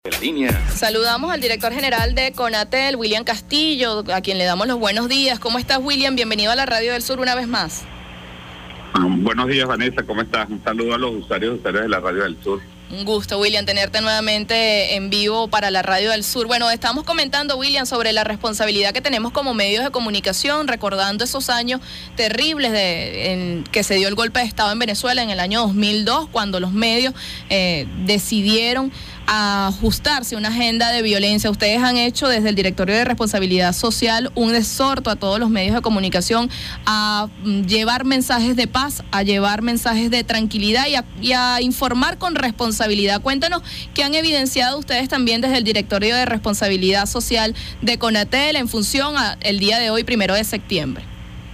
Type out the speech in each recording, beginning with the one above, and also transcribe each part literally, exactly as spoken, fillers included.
La línea. Saludamos al director general de Conatel, William Castillo, a quien le damos los buenos días. ¿Cómo estás, William? Bienvenido a la Radio del Sur una vez más. Um, buenos días, Vanessa, ¿cómo estás? Un saludo a los usuarios y usuarios de la Radio del Sur. Un gusto, William, tenerte nuevamente en vivo para la Radio del Sur. Bueno, estamos comentando, William, sobre la responsabilidad que tenemos como medios de comunicación, recordando esos años terribles de, en que se dio el golpe de Estado en Venezuela en el año dos mil dos, cuando los medios eh, decidieron ajustarse a una agenda de violencia. Ustedes han hecho desde el Directorio de Responsabilidad Social un exhorto a todos los medios de comunicación a llevar mensajes de paz, a llevar mensajes de tranquilidad y a, y a informar con responsabilidad. Cuéntanos qué han evidenciado ustedes también desde el Directorio de Responsabilidad Social de Conatel en función al día de hoy, primero de septiembre.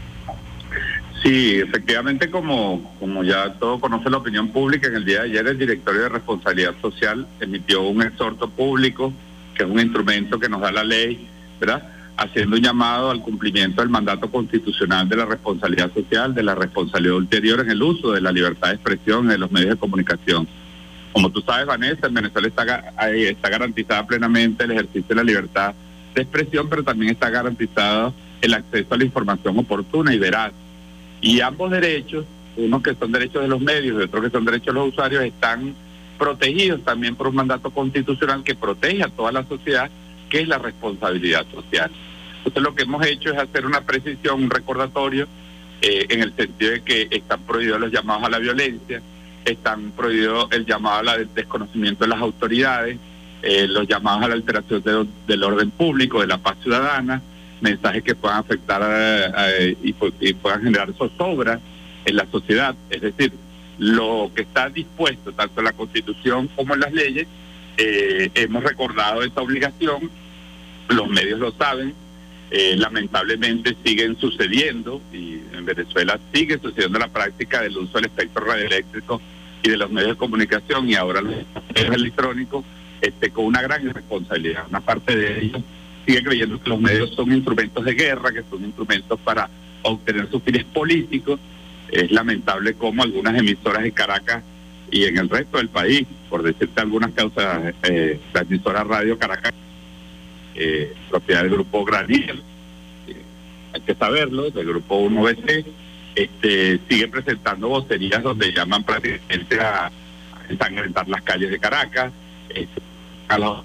Sí, efectivamente, como, como ya todo conoce la opinión pública, en el día de ayer el Directorio de Responsabilidad Social emitió un exhorto público, que es un instrumento que nos da la ley, ¿verdad?, haciendo un llamado al cumplimiento del mandato constitucional de la responsabilidad social, de la responsabilidad ulterior en el uso de la libertad de expresión en los medios de comunicación. Como tú sabes, Vanessa, en Venezuela está, está garantizada plenamente el ejercicio de la libertad de expresión, pero también está garantizado el acceso a la información oportuna y veraz. Y ambos derechos, unos que son derechos de los medios y otros que son derechos de los usuarios, están protegidos también por un mandato constitucional que protege a toda la sociedad, que es la responsabilidad social. Entonces lo que hemos hecho es hacer una precisión, un recordatorio, eh, en el sentido de que están prohibidos los llamados a la violencia, están prohibidos el llamado al desconocimiento de las autoridades, eh, los llamados a la alteración de, del orden público, de la paz ciudadana, mensajes que puedan afectar a, a, y, y puedan generar zozobra en la sociedad. Es decir, lo que está dispuesto tanto en la Constitución como en las leyes, eh, hemos recordado esta obligación, los medios lo saben, eh, lamentablemente siguen sucediendo, y en Venezuela sigue sucediendo la práctica del uso del espectro radioeléctrico y de los medios de comunicación, y ahora los medios electrónicos, este, con una gran irresponsabilidad. Una parte de ellos sigue creyendo que los medios son instrumentos de guerra, que son instrumentos para obtener sus fines políticos. Es lamentable cómo algunas emisoras de Caracas y en el resto del país, por decirte algunas causas, eh, la emisora Radio Caracas, eh, propiedad del grupo Granier, eh, hay que saberlo, del grupo uno B C, este, sigue presentando vocerías donde llaman prácticamente a, a ensangrentar las calles de Caracas, eh, a los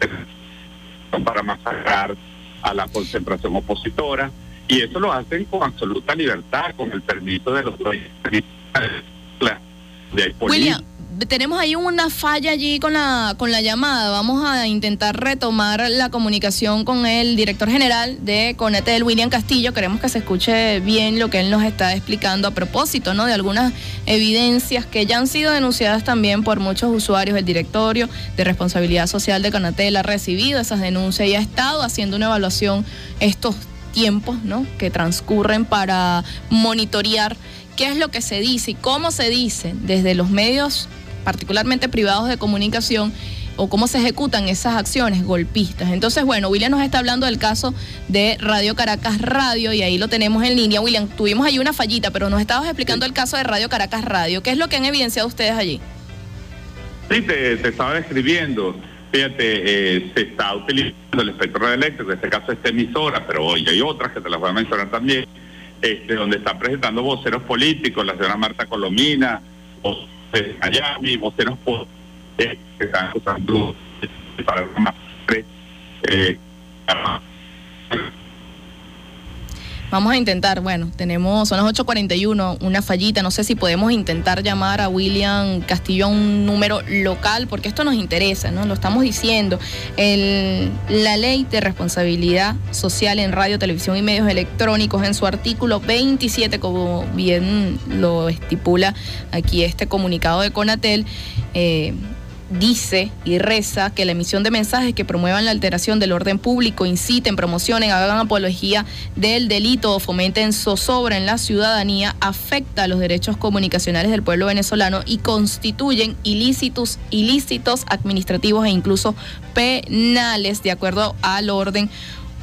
para masacrar a la concentración opositora, y eso lo hacen con absoluta libertad, con el permiso de los de William, tenemos ahí una falla allí con la con la llamada. Vamos a intentar retomar la comunicación con el director general de Conatel, William Castillo. Queremos que se escuche bien lo que él nos está explicando a propósito, ¿no?, de algunas evidencias que ya han sido denunciadas también por muchos usuarios. El Directorio de Responsabilidad Social de Conatel ha recibido esas denuncias y ha estado haciendo una evaluación estos tiempos, ¿no?, que transcurren para monitorear qué es lo que se dice y cómo se dice desde los medios, particularmente privados de comunicación, o cómo se ejecutan esas acciones golpistas. Entonces, bueno, William nos está hablando del caso de Radio Caracas Radio y ahí lo tenemos en línea. William, tuvimos ahí una fallita, pero nos estabas explicando el caso de Radio Caracas Radio. ¿Qué es lo que han evidenciado ustedes allí? Sí, te, te estaba describiendo. Fíjate, eh, se está utilizando el espectro radioeléctrico, en este caso esta emisora, pero hoy hay otras que te las voy a mencionar también, este, donde están presentando voceros políticos, la señora Marta Colomina, voceros de Miami, voceros eh, que están usando para más eh, Vamos a intentar, bueno, tenemos, son las ocho cuarenta y uno, una fallita, no sé si podemos intentar llamar a William Castillo a un número local, porque esto nos interesa, ¿no? Lo estamos diciendo. El, la Ley de Responsabilidad Social en Radio, Televisión y Medios Electrónicos, en su artículo veintisiete, como bien lo estipula aquí este comunicado de Conatel, eh, dice y reza que la emisión de mensajes que promuevan la alteración del orden público, inciten, promocionen, hagan apología del delito o fomenten zozobra en la ciudadanía, afecta a los derechos comunicacionales del pueblo venezolano y constituyen ilícitos, ilícitos administrativos e incluso penales, de acuerdo al orden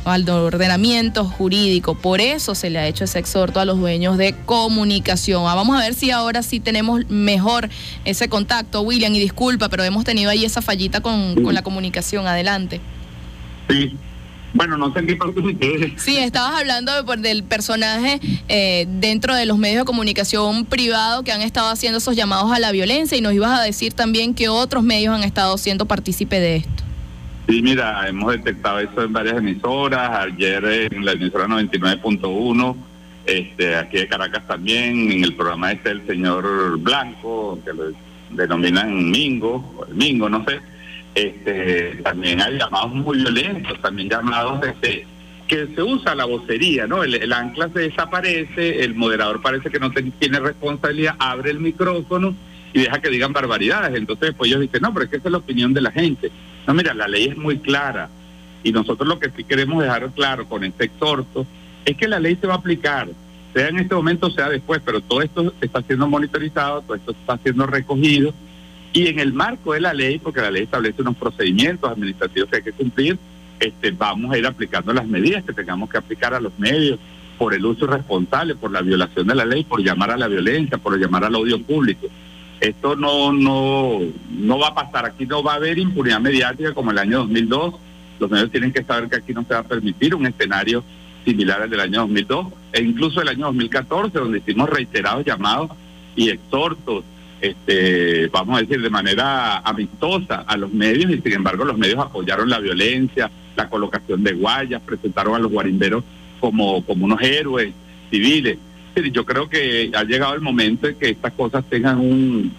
al ordenamiento jurídico. Por eso se le ha hecho ese exhorto a los dueños de comunicación. Ah, vamos a ver si ahora sí tenemos mejor ese contacto, William, y disculpa, pero hemos tenido ahí esa fallita con, con la comunicación. Adelante. Sí. Bueno, no sé qué parte me quedé. Sí, estabas hablando de, del personaje eh, dentro de los medios de comunicación privado que han estado haciendo esos llamados a la violencia, y nos ibas a decir también que otros medios han estado siendo partícipe de esto. Sí, mira, hemos detectado eso en varias emisoras, ayer en la emisora noventa y nueve punto uno, este, aquí de Caracas también, en el programa este del señor Blanco, que lo denominan Mingo, o el Mingo, no sé, este, también hay llamados muy violentos, también llamados este, que se usa la vocería, ¿no? El, el ancla se desaparece, el moderador parece que no te, tiene responsabilidad, abre el micrófono y deja que digan barbaridades. Entonces pues ellos dicen, no, pero es que esa es la opinión de la gente. No, mira, la ley es muy clara y nosotros lo que sí queremos dejar claro con este exhorto es que la ley se va a aplicar, sea en este momento, sea después, pero todo esto está siendo monitorizado, todo esto está siendo recogido, y en el marco de la ley, porque la ley establece unos procedimientos administrativos que hay que cumplir, este, vamos a ir aplicando las medidas que tengamos que aplicar a los medios por el uso irresponsable, por la violación de la ley, por llamar a la violencia, por llamar al odio público. Esto no no no va a pasar, aquí no va a haber impunidad mediática como el año dos mil dos, los medios tienen que saber que aquí no se va a permitir un escenario similar al del año dos mil dos, e incluso el año dos mil catorce, donde hicimos reiterados llamados y exhortos, este, vamos a decir, de manera amistosa a los medios, y sin embargo los medios apoyaron la violencia, la colocación de guayas, presentaron a los guarimberos como, como unos héroes civiles. Yo creo que ha llegado el momento de que estas cosas tengan un,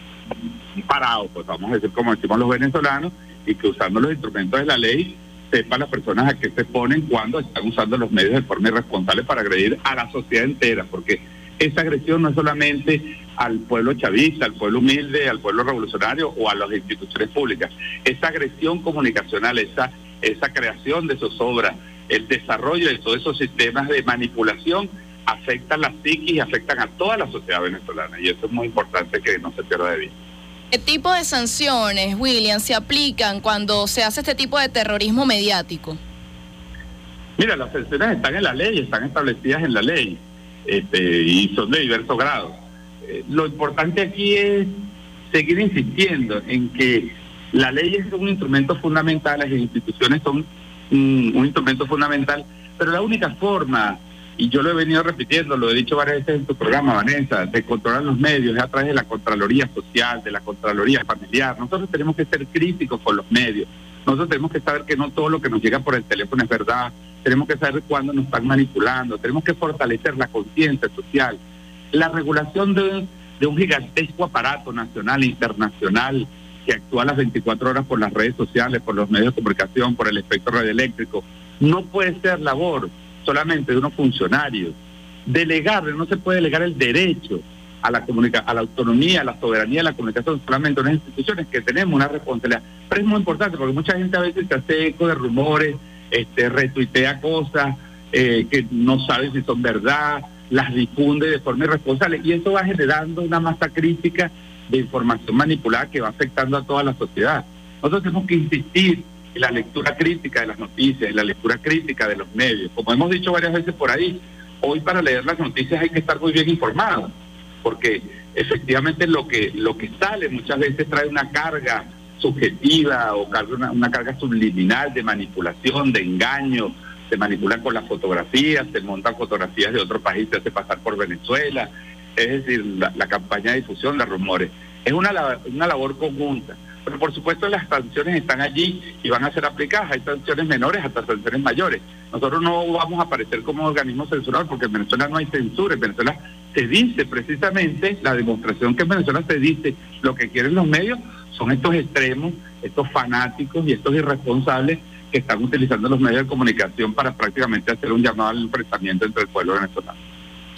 un parado, pues vamos a decir como decimos los venezolanos, y que usando los instrumentos de la ley sepan las personas a qué se ponen cuando están usando los medios de forma irresponsable para agredir a la sociedad entera, porque esa agresión no es solamente al pueblo chavista, al pueblo humilde, al pueblo revolucionario o a las instituciones públicas. Esa agresión comunicacional, esa, esa creación de zozobra, el desarrollo de todos esos sistemas de manipulación afectan la psiquis y afectan a toda la sociedad venezolana, y eso es muy importante que no se pierda de vista. ¿Qué tipo de sanciones, William, se aplican cuando se hace este tipo de terrorismo mediático? Mira, las sanciones están en la ley, están establecidas en la ley, este, y son de diversos grados. Eh, lo importante aquí es seguir insistiendo en que la ley es un instrumento fundamental, las instituciones son un, un instrumento fundamental, pero la única forma, y yo lo he venido repitiendo, lo he dicho varias veces en tu programa, Vanessa, de controlar los medios es a través de la Contraloría Social, de la Contraloría Familiar. Nosotros tenemos que ser críticos con los medios, nosotros tenemos que saber que no todo lo que nos llega por el teléfono es verdad, tenemos que saber cuándo nos están manipulando, tenemos que fortalecer la conciencia social, la regulación de, de un gigantesco aparato nacional e internacional que actúa las veinticuatro horas por las redes sociales, por los medios de comunicación, por el espectro radioeléctrico. No puede ser labor solamente de unos funcionarios. Delegarle, no se puede delegar el derecho a la comunica a la autonomía, a la soberanía de la comunicación solamente a unas instituciones que tenemos una responsabilidad. Pero es muy importante porque mucha gente a veces se hace eco de rumores, este retuitea cosas eh, que no sabe si son verdad, las difunde de forma irresponsable, y eso va generando una masa crítica de información manipulada que va afectando a toda la sociedad. Nosotros tenemos que insistir en la lectura crítica de las noticias, en la lectura crítica de los medios. Como hemos dicho varias veces por ahí, hoy para leer las noticias hay que estar muy bien informado, porque efectivamente lo que lo que sale muchas veces trae una carga subjetiva o carga una, una carga subliminal de manipulación, de engaño, se manipulan con las fotografías, se montan fotografías de otro país, se hace pasar por Venezuela, es decir, la, la campaña de difusión, los rumores. Es una, una labor conjunta. Pero por supuesto las sanciones están allí y van a ser aplicadas. Hay sanciones menores hasta sanciones mayores. Nosotros no vamos a aparecer como organismo censurador porque en Venezuela no hay censura. En Venezuela se dice precisamente, la demostración que en Venezuela se dice, lo que quieren los medios son estos extremos, estos fanáticos y estos irresponsables que están utilizando los medios de comunicación para prácticamente hacer un llamado al enfrentamiento entre el pueblo venezolano.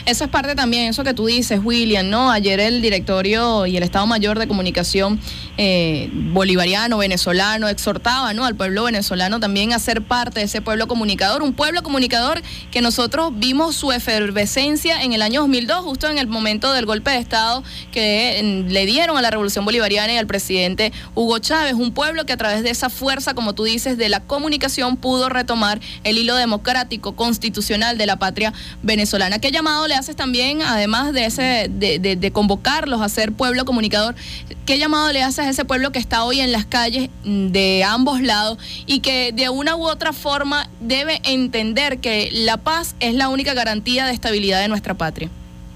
Eso es parte también, eso que tú dices, William, ¿no? Ayer el directorio y el Estado Mayor de Comunicación eh, bolivariano, venezolano, exhortaba, ¿no?, al pueblo venezolano también a ser parte de ese pueblo comunicador, un pueblo comunicador que nosotros vimos su efervescencia en el año dos mil dos, justo en el momento del golpe de Estado que en, le dieron a la Revolución Bolivariana y al presidente Hugo Chávez, un pueblo que a través de esa fuerza, como tú dices, de la comunicación pudo retomar el hilo democrático, constitucional de la patria venezolana. ¿Qué llamado le haces también, además de ese de, de, de convocarlos a ser pueblo comunicador, qué llamado le haces a ese pueblo que está hoy en las calles de ambos lados y que de una u otra forma debe entender que la paz es la única garantía de estabilidad de nuestra patria?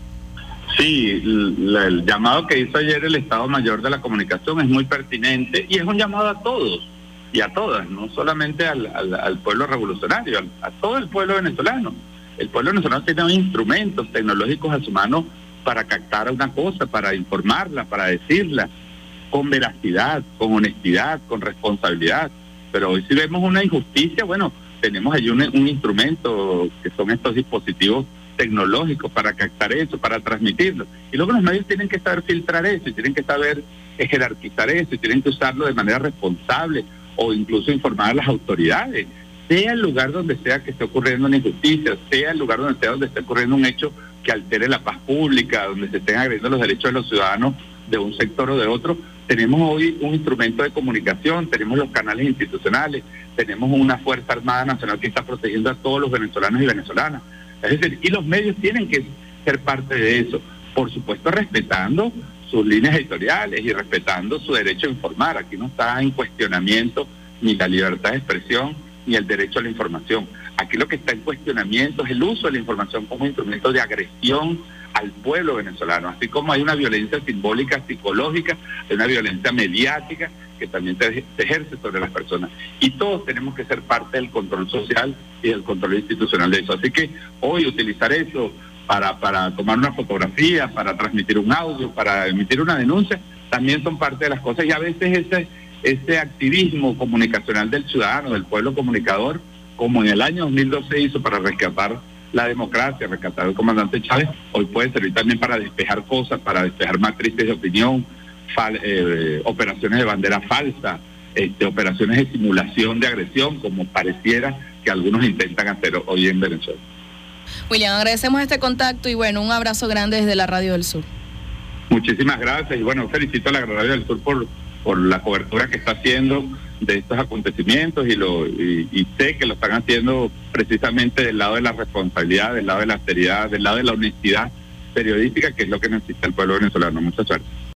Sí, el, el llamado que hizo ayer el Estado Mayor de la Comunicación es muy pertinente y es un llamado a todos y a todas, no solamente al, al, al pueblo revolucionario, al, a todo el pueblo venezolano. El pueblo venezolano tiene instrumentos tecnológicos a su mano para captar una cosa, para informarla, para decirla, con veracidad, con honestidad, con responsabilidad. Pero hoy si vemos una injusticia, bueno, tenemos allí un, un instrumento que son estos dispositivos tecnológicos para captar eso, para transmitirlo. Y luego los medios tienen que saber filtrar eso, y tienen que saber jerarquizar eso, y tienen que usarlo de manera responsable, o incluso informar a las autoridades, sea el lugar donde sea que esté ocurriendo una injusticia, sea el lugar donde sea donde esté ocurriendo un hecho que altere la paz pública, donde se estén agrediendo los derechos de los ciudadanos de un sector o de otro. Tenemos hoy un instrumento de comunicación, tenemos los canales institucionales, tenemos una Fuerza Armada Nacional que está protegiendo a todos los venezolanos y venezolanas. Es decir, y los medios tienen que ser parte de eso, por supuesto respetando sus líneas editoriales y respetando su derecho a informar. Aquí no está en cuestionamiento ni la libertad de expresión ni el derecho a la información. Aquí lo que está en cuestionamiento es el uso de la información como instrumento de agresión al pueblo venezolano, así como hay una violencia simbólica, psicológica, hay una violencia mediática que también se, se ejerce sobre las personas. Y todos tenemos que ser parte del control social y del control institucional de eso. Así que hoy utilizar eso para, para tomar una fotografía, para transmitir un audio, para emitir una denuncia, también son parte de las cosas. Y a veces ese, ese activismo comunicacional del ciudadano, del pueblo comunicador, como en el año dos mil dos se hizo para rescatar la democracia, rescatar al comandante Chávez, hoy puede servir también para despejar cosas, para despejar matrices de opinión, fal, eh, operaciones de bandera falsa, este, operaciones de simulación de agresión, como pareciera que algunos intentan hacer hoy en Venezuela. William, agradecemos este contacto y bueno, un abrazo grande desde la Radio del Sur. Muchísimas gracias y bueno, felicito a la Radio del Sur por, por la cobertura que está haciendo de estos acontecimientos y, lo, y, y sé que lo están haciendo precisamente del lado de la responsabilidad, del lado de la seriedad, del lado de la honestidad periodística, que es lo que necesita el pueblo venezolano. Mucha suerte.